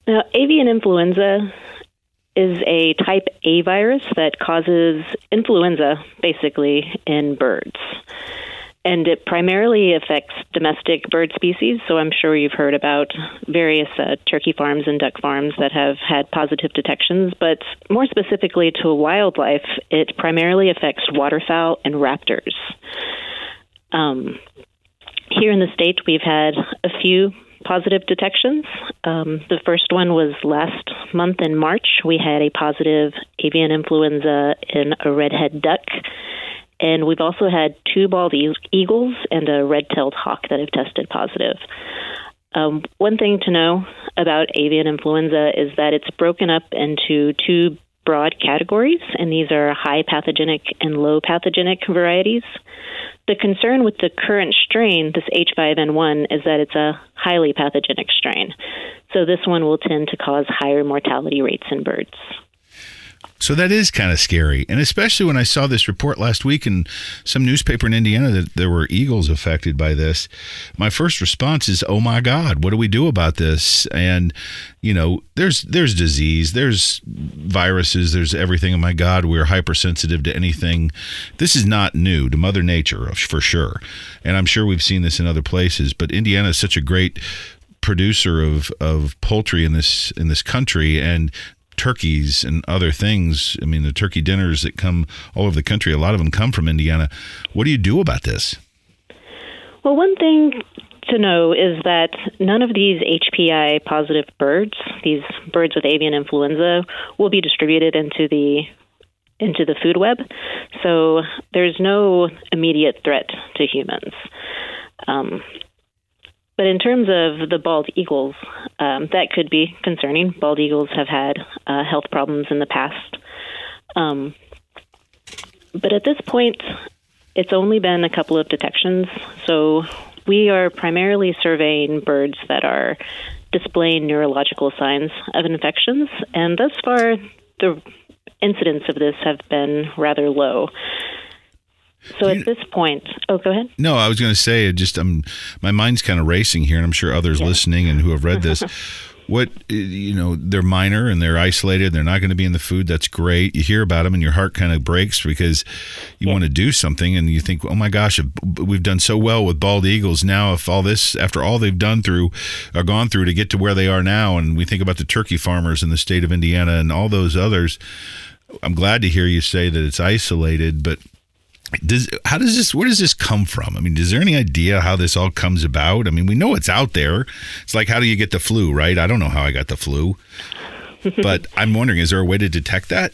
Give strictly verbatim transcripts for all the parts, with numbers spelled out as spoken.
Now, avian influenza is a type A virus that causes influenza, basically, in birds. And it primarily affects domestic bird species, so I'm sure you've heard about various uh, turkey farms and duck farms that have had positive detections, but more specifically to wildlife, it primarily affects waterfowl and raptors. Um, here in the state, we've had a few positive detections. Um, the first one was last month in March. We had a positive avian influenza in a redhead duck. And we've also had two bald e- eagles and a red-tailed hawk that have tested positive. Um, one thing to know about avian influenza is that it's broken up into two broad categories, and these are high pathogenic and low pathogenic varieties. The concern with the current strain, this H five N one, is that it's a highly pathogenic strain. So this one will tend to cause higher mortality rates in birds. So that is kind of scary. And especially when I saw this report last week in some newspaper in Indiana that there were eagles affected by this, my first response is, oh my God, what do we do about this? And, you know, there's there's disease, there's viruses, there's everything. Oh my God, we're hypersensitive to anything. This is not new to Mother Nature, for sure. And I'm sure we've seen this in other places. But Indiana is such a great producer of, of poultry in this in this country, and turkeys and other things. I mean, the turkey dinners that come all over the country, a lot of them come from Indiana. What do you do about this? Well, one thing to know is that none of these H P I positive birds, these birds with avian influenza, will be distributed into the into the food web. So there's no immediate threat to humans. Um, But in terms of the bald eagles, um, that could be concerning. Bald eagles have had uh, health problems in the past. Um, but at this point, it's only been a couple of detections. So we are primarily surveying birds that are displaying neurological signs of infections. And thus far, the incidence of this have been rather low. So at this point, oh, go ahead. No, I was going to say, it just um, my mind's kind of racing here, and I'm sure others yeah. listening and who have read this, what, you know, they're minor and they're isolated. They're not going to be in the food. That's great. You hear about them and your heart kind of breaks because you yeah. want to do something and you think, oh my gosh, we've done so well with bald eagles. Now, if all this, after all they've done through, or gone through to get to where they are now, and we think about the turkey farmers in the state of Indiana and all those others, I'm glad to hear you say that it's isolated, but Does how does this? Where does this come from? I mean, is there any idea how this all comes about? I mean, we know it's out there. It's like, how do you get the flu, right? I don't know how I got the flu, but I'm wondering, is there a way to detect that?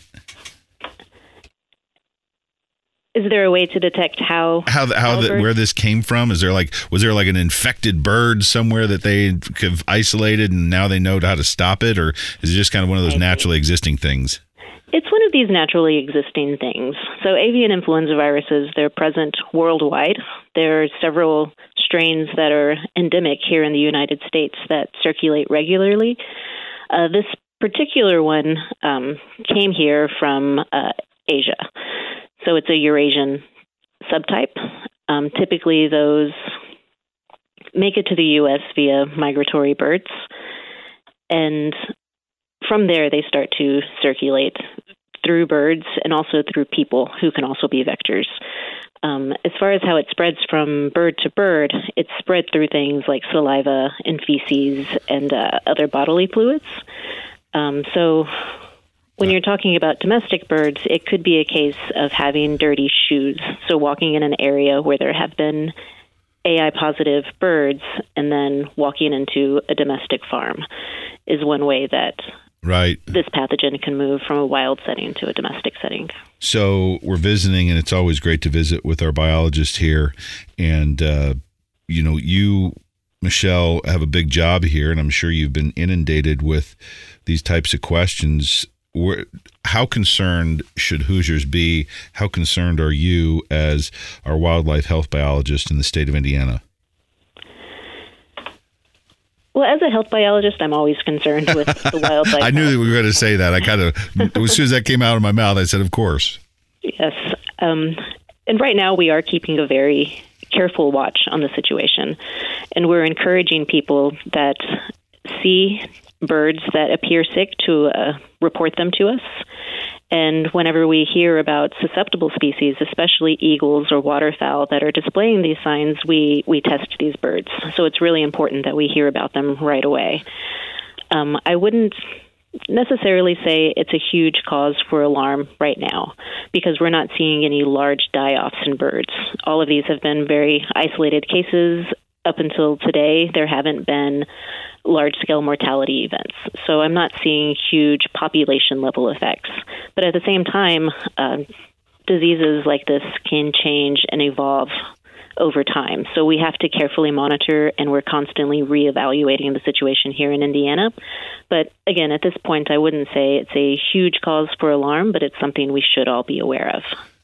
Is there a way to detect how how the, how the, where this came from? Is there like was there like an infected bird somewhere that they have isolated and now they know how to stop it, or is it just kind of one of those naturally existing things? It's one of these naturally existing things. So avian influenza viruses, they're present worldwide. There are several strains that are endemic here in the United States that circulate regularly. Uh, this particular one um, came here from uh, Asia. So it's a Eurasian subtype. Um, typically, those make it to the U S via migratory birds. And from there, they start to circulate through birds and also through people who can also be vectors. Um, as far as how it spreads from bird to bird, it's spread through things like saliva and feces and uh, other bodily fluids. Um, so when you're talking about domestic birds, it could be a case of having dirty shoes. So walking in an area where there have been A I-positive birds and then walking into a domestic farm is one way that right. this pathogen can move from a wild setting to a domestic setting. So we're visiting, and it's always great to visit with our biologist here. And, uh, you know, you, Michelle, have a big job here, and I'm sure you've been inundated with these types of questions. Where, how concerned should Hoosiers be? How concerned are you as our wildlife health biologist in the state of Indiana? Well, as a health biologist, I'm always concerned with the wildlife. I knew that we were going to say that. I kind of, as soon as that came out of my mouth, I said, of course. Yes. Um, and right now we are keeping a very careful watch on the situation. And we're encouraging people that see birds that appear sick to uh, report them to us. And whenever we hear about susceptible species, especially eagles or waterfowl that are displaying these signs, we, we test these birds. So it's really important that we hear about them right away. Um, I wouldn't necessarily say it's a huge cause for alarm right now because we're not seeing any large die-offs in birds. All of these have been very isolated cases. Up until today, there haven't been large-scale mortality events. So I'm not seeing huge population-level effects. But at the same time, uh, diseases like this can change and evolve over time. So we have to carefully monitor, and we're constantly reevaluating the situation here in Indiana. But again, at this point, I wouldn't say it's a huge cause for alarm, but it's something we should all be aware of.